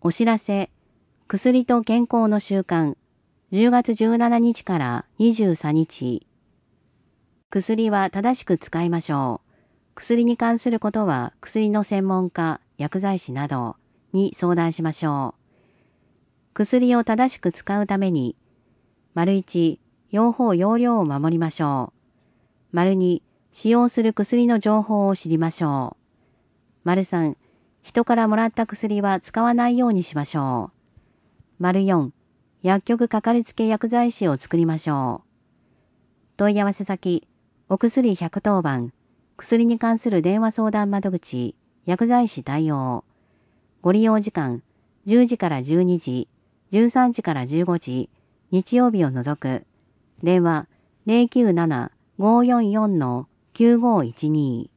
お知らせ、薬と健康の習慣、10月17日から23日。薬は正しく使いましょう。薬に関することは薬の専門家、薬剤師などに相談しましょう。薬を正しく使うために、1、用法用量を守りましょう。2、使用する薬の情報を知りましょう。3、人からもらった薬は使わないようにしましょう。4、薬局かかりつけ薬剤師を作りましょう。問い合わせ先、お薬110番、薬に関する電話相談窓口、薬剤師対応。ご利用時間、10時から12時、13時から15時、日曜日を除く。電話、097-544-9512。